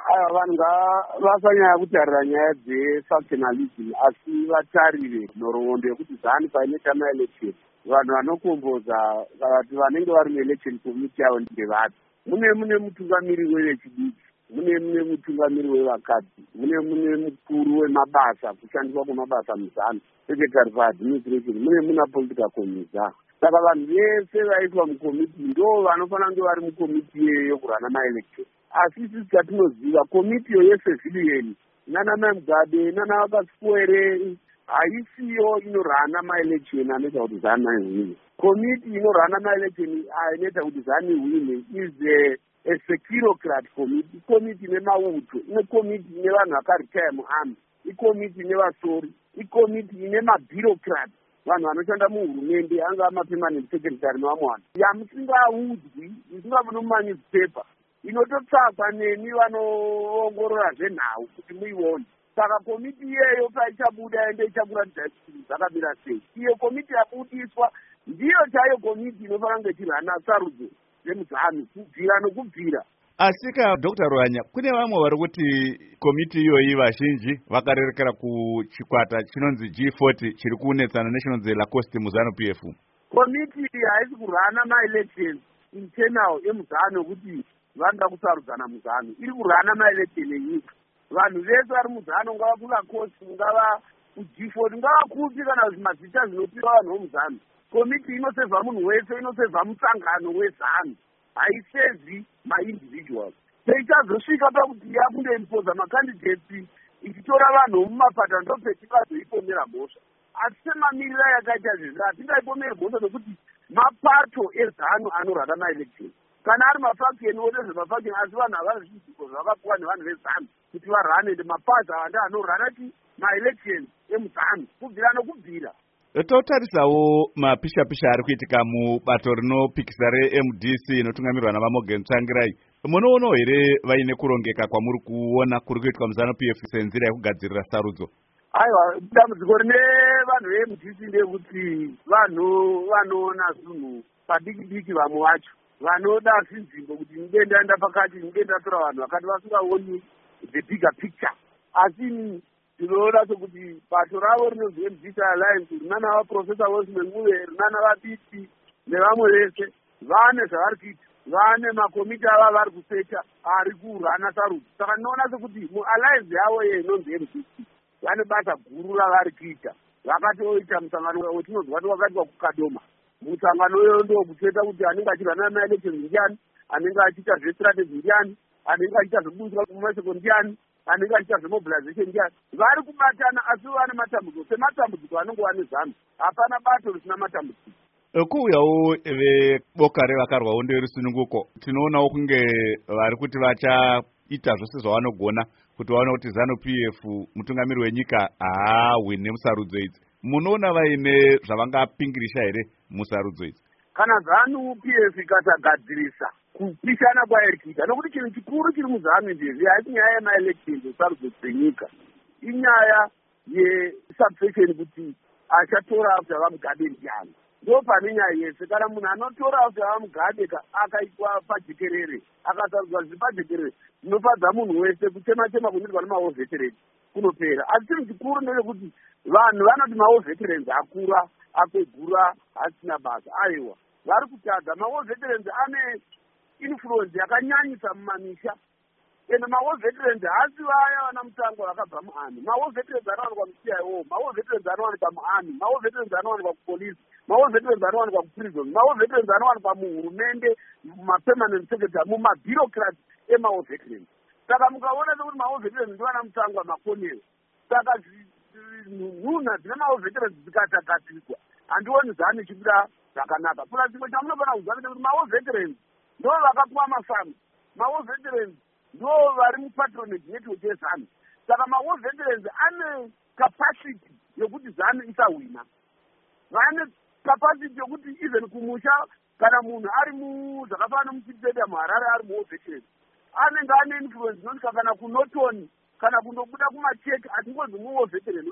aya vanhu ngavasanyanya kutarira nyaya dzefactionalism asi vatarire nhoroondo yekuti ZANU painoita maelection vanhu vanokomboza kuti vanenge vari muelection committee yavo ndevati mune mutungamiri wevechidiki, mune mutungamiri wevakadzi, mune mukuru wemabasa kushandiswa kwemabasa muZANU, secretary for administration, muna political committee. Saka vanhu vese vaiswa mukomiti ndo vanofanira kunge vari mukomiti yokurana maelection. Asi sisi tatinoziva komiti yecivilian nana Mugabe nana Vakaswere haisiyo inorana maelection anoita kuti ZANU ihwine. Komiti inorana maelection anoita kuti ZANU ihwine is a securocrat committee, komiti ine mauto, ine komiti ine vanhu vakaritaya muarmy, ikomiti ine vasori, ikomiti ine mabureaucrat, vanhu vanoshanda muhurumende anga mapermanent secretary nevamwe vanhu yamusingaudzwi isingabudi mumanewspaper inototsvakwa nemi vanoongorora zvenhau kuti muione. Saka komiti iyeyo paichabuda ende ichakuratidza kuti zvakamira sei. Iyo komiti yabudiswa ndiyo chaiyo komiti inofanira kunge ichirana sarudzo dzemuZANU kubvira nokubvira. Asika Dr. Ruhanya, kune vamwe vari kuti komiti iyoyi vazhinji vakarerekera kuchikwata chinonzi G40 chiri kunetsana nechinonzi Lacoste muZANU PF. Komiti haisi kurana maelection internal emuZANU kuti vanoda kusarudzana muZANU, iri kurana maelection enyika. Vanhu vese vari muZANU, ngava kuLacoste, ngava kuG40, ngava kupi kana zvimazita zvinopiwa vanhu vomuZANU. Komiti inosevha munhu wese, inosevha musangano weZANU, haisevhi maindividuals. Peichazosvika pakuti yakundoimpoza makandidates ichitora vanhu vomumapata ndopetivazoipomera mhosva. Asi semamirira yakaita zvezvo hatingaipomeri mhosva nokuti mapato eZANU anorada maelection. Kana ari mafaction nezvemafaction asi vanhu havana zvidziko zvakapuwa nevanhu veZANU kuti varane mapato awanda anorada maelection emuZANU kubvira nokubvira. Totarisawo mapisha-pisha ari kuitika mubato rinopikisa reMDC inotungamirwa navaMorgan Tsvangirai. Munoonawo here vaine kurongeka kwamuri kuona kuri kuitwa muZANU PF senzira yekugadzirira sarudzo? Aiwa, dambudziko rine vanhu veMDC ndekuti vanhu vanoona zvinhu padiki-diki vamwe vacho. Vanoda zvinzvimbo kuti ndinge ndaenda pakati, ndinge ndatora vanhu vakati vasingaoni the bigger picture. Asi tinoona sokuti bato ravo rinonzi MDC Alliance rinana vaprofesa Wesley Nguve, rinana vaBiti nevamwe vese vane zvavari kuita, vane makomiti ava vari kuseta ari kurana sarudzo. Saka ndinoona sokuti mualliance yavo inonzi MDC vane basa guru ravari kuita. Vakatoita musangano wetinonzi wati wakaitwa kuKadoma. Musangano uyo ndo kuseta kuti anenge achirana maelection ndiani, anenge achiita zvestrategy ndiani, anenge achiita zvebudiswa kumaseko ndiani, anenge achiita zvemobilization ndiani. Vari kubatana asi vane matambudziko sematambudziko anenge ane ZANU. Hapana bato risina matambudziko. Kuuyawo veboka revakarwawo nderusununguko, tinoonawo kunge vari kuti vachaita zvose zvavanogona kuti vaone kuti ZANU PF mutungamiri wenyika haahwine musarudzo idzi. Munoona vaine zvavangapingirisha here musarudzo idzi? Kana ZANU PF ikasagadzirisa kupishana kwairi kuita, nokuti chinhu chikuru chiri muZANU ndezvi haisi nyaya yemaelection esarudzo dzenyika, inyaya yesubtraction kuti achatora after vaMugabe ndiani. Ndo pane nyaya yese. Kana munhu anotora after vaMugabe akaitwa pajekerere, akasarudzwa zviri pajekerere, zvinofadza munhu wese, kuchema-chema kunoitwa nemawo veterans kunopera. Asi chinhu chikuru ndechekuti vanhu vanoti mawo veterans akura, akwegura, asina basa. Aiwa, vari kutadza. Mawo veterans ane influence yakanyanyisa mumamisha. Ende mawo veterans haasi vaya vana Mutangwa vakabva muarmy. Mawo veterans anowanikwa muCIO, mawo veterans anowanikwa muarmy, mawo veterans anowanikwa kupolisi, mawo veterans anowanikwa kuprison, mawo veterans anowanikwa muhurumende, mumapermanent secretary, mumabureaucrat emawo veterans. Saka mukaona sekuti mawo veterans ndivana Mutangwa, makonero. Saka nhunha dzine mawo veterans dzikatagadzirwa, handioni ZANU ichibuda zvakanaka. Kuna chimwe chamunofanira kuziva kuti mawo veterans ndo vakapuwa mafamu. Mawo veterans ndo vari mupatronage network yeZANU. Saka mawo veterans ane capacity yokuti ZANU isahwina. Vane capacity yokuti even kumusha kana munhu ari zvakafanana muChitenda muHarare ari muwo veterans, anenge ane influence inoti kana kunotoni kana kundobuda kumacheki hatingonzi muwo veterans.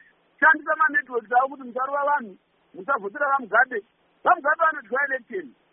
Vakashandisa manetworks avo kuti musarova vanhu, musavhotera vaMugabe. vaMugabe vanotya election.